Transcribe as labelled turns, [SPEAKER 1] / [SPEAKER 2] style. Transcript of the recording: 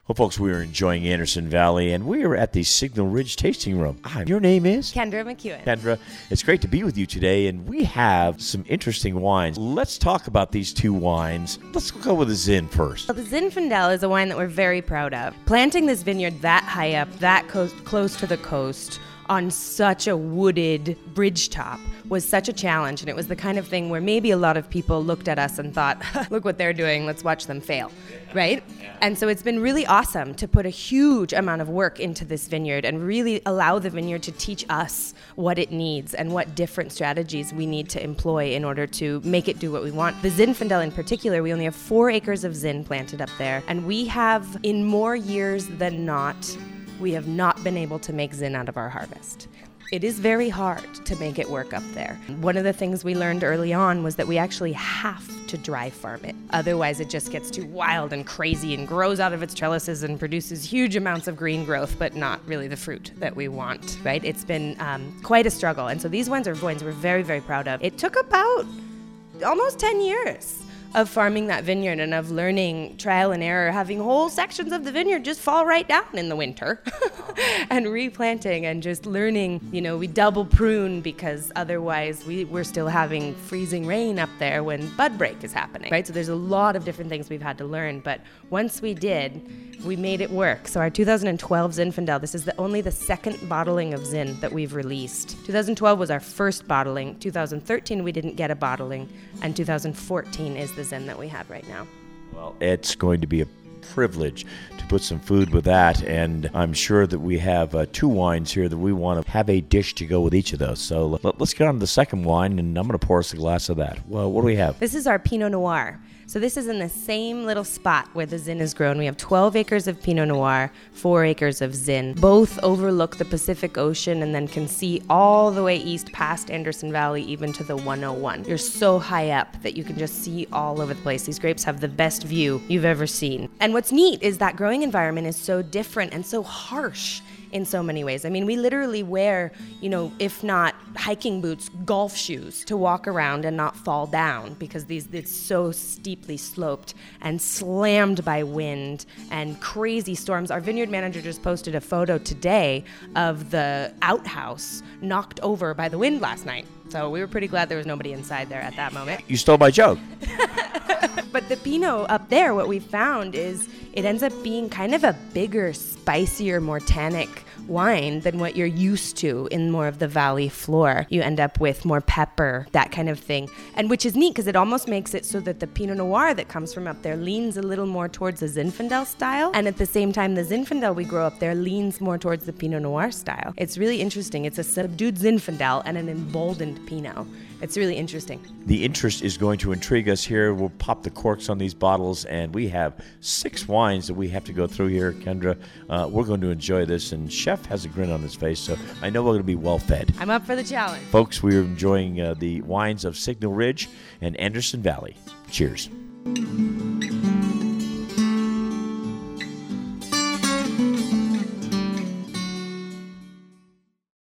[SPEAKER 1] Well, folks, we are enjoying Anderson Valley, and we are at the Signal Ridge Tasting Room. Hi, your name is?
[SPEAKER 2] Kendra McEwen.
[SPEAKER 1] Kendra, it's great to be with you today, and we have some interesting wines. Let's talk about these two wines. Let's go with the Zin first.
[SPEAKER 2] Well, the Zinfandel is a wine that we're very proud of. Planting this vineyard that high up, that close to the coast, on such a wooded bridge top was such a challenge, and it was the kind of thing where maybe a lot of people looked at us and thought, look what they're doing, let's watch them fail, right? And so it's been really awesome to put a huge amount of work into this vineyard and really allow the vineyard to teach us what it needs and what different strategies we need to employ in order to make it do what we want. The Zinfandel in particular, we only have 4 acres of Zin planted up there, and we have, in more years than not, we have not been able to make Zin out of our harvest. It is very hard to make it work up there. One of the things we learned early on was that we actually have to dry farm it. Otherwise, it just gets too wild and crazy and grows out of its trellises and produces huge amounts of green growth, but not really the fruit that we want, right? It's been quite a struggle. And so these wines are wines we're very, very proud of. It took about almost 10 years of farming that vineyard and of learning trial and error, having whole sections of the vineyard just fall right down in the winter and replanting and just learning, we double prune because otherwise we're still having freezing rain up there when bud break is happening, right? So there's a lot of different things we've had to learn, but once we did, we made it work. So our 2012 Zinfandel, this is only the second bottling of Zin that we've released. 2012 was our first bottling. 2013 we didn't get a bottling, and 2014 is the Zin that we have right now.
[SPEAKER 1] Well, it's going to be a privilege to put some food with that, and I'm sure that we have 2 wines here that we want to have a dish to go with each of those. So let's get on to the second wine, and I'm going to pour us a glass of that. Well, what do we have?
[SPEAKER 2] This is our Pinot Noir. So this is in the same little spot where the Zin is grown. We have 12 acres of Pinot Noir, 4 acres of Zin. Both overlook the Pacific Ocean and then can see all the way east past Anderson Valley, even to the 101. You're so high up that you can just see all over the place. These grapes have the best view you've ever seen. And what's neat is that growing environment is so different and so harsh in so many ways. I mean, we literally wear, if not hiking boots, golf shoes to walk around and not fall down because it's so steeply sloped and slammed by wind and crazy storms. Our vineyard manager just posted a photo today of the outhouse knocked over by the wind last night. So we were pretty glad there was nobody inside there at that moment.
[SPEAKER 1] You stole my joke.
[SPEAKER 2] But the Pinot up there, what we found is it ends up being kind of a bigger, spicier, more tannic wine than what you're used to in more of the valley floor. You end up with more pepper, that kind of thing. And which is neat because it almost makes it so that the Pinot Noir that comes from up there leans a little more towards the Zinfandel style. And at the same time, the Zinfandel we grow up there leans more towards the Pinot Noir style. It's really interesting. It's a subdued Zinfandel and an emboldened Pinot. It's really interesting.
[SPEAKER 1] The interest is going to intrigue us here. We'll pop the corks on these bottles, and we have 6 wines that we have to go through here, Kendra. We're going to enjoy this, and Chef has a grin on his face, so I know we're going to be well fed.
[SPEAKER 2] I'm up for the challenge.
[SPEAKER 1] Folks, we are enjoying the wines of Signal Ridge and Anderson Valley. Cheers.